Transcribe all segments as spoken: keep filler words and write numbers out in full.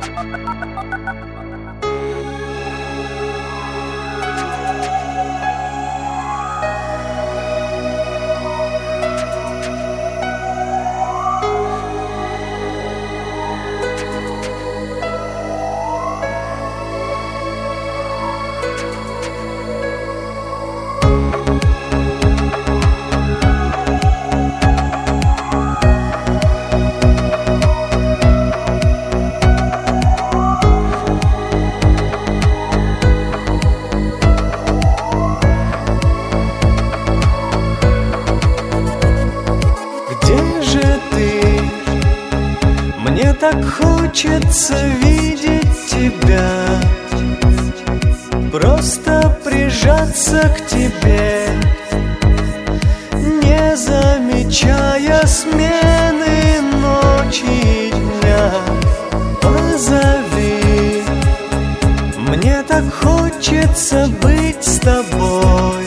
Мне так хочется видеть тебя, просто прижаться к тебе, не замечая смены ночи и дня. Позови, мне так хочется быть с тобой,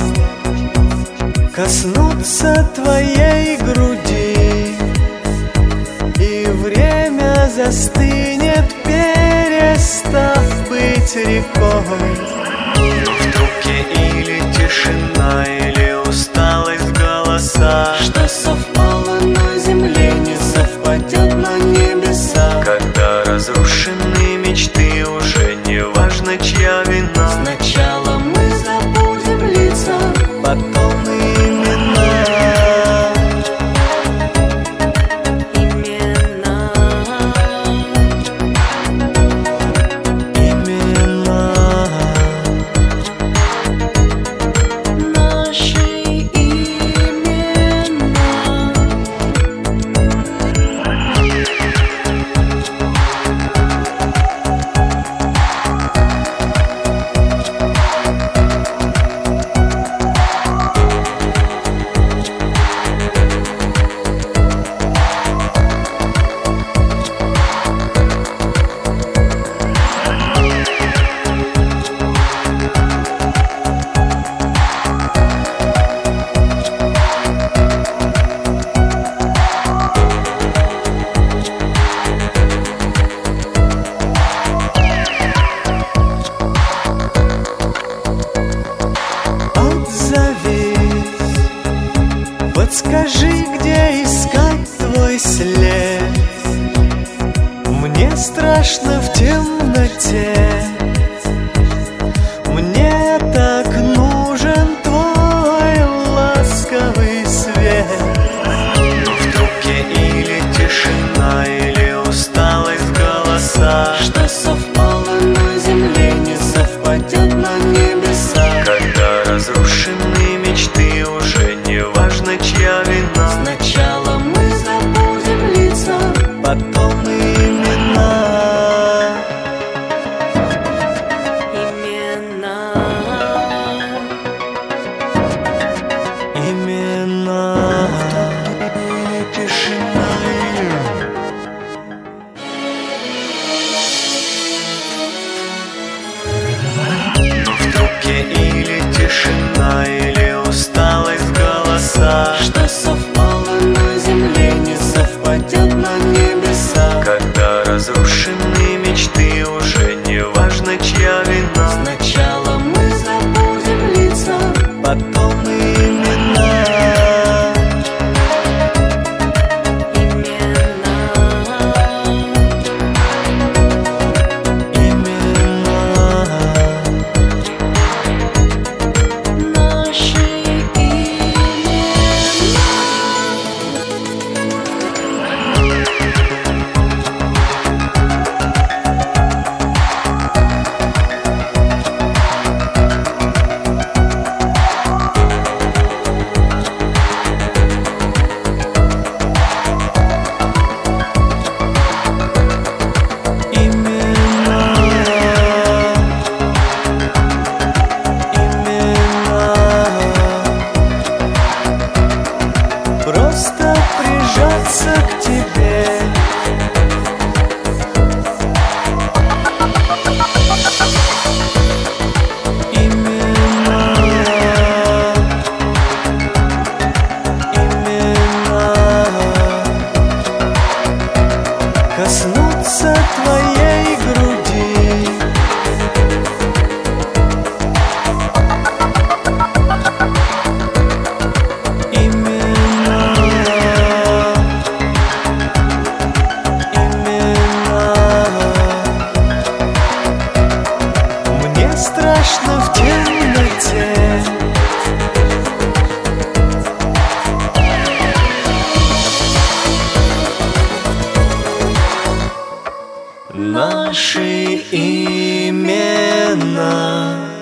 коснуться твоей груди, и время застынет, перестав быть рекой. В трубке или тишина, или усталость в голосах, что совпало на земле, не совпадет на небесах. когда разрушены мечты, уже не важно, чья вина. Сначала мы забудем лица, Потом имена. Подскажи, где искать твой след. Мне страшно в темноте, мне так нужен твой ласковый свет. В трубке или тишина, или усталость в голосах, что совпало на земле, не совпадет на небесах. когда разрушены мечты, уже не важно, чья вина. Сначала мы забудем лица, Потом имена. имена. Имена. Тишина. В трубке или тишина, или усталость в голосах, Что совпало на земле, не совпадет на небесах. когда разрушены мечты, уже не важно, чья вина. Сначала мы забудем лица, Потом имена. Просто прижаться к тебе, имена, имена, коснуться твоей твоей груди. Имена, имена. Мне страшно в темноте. Наши имена.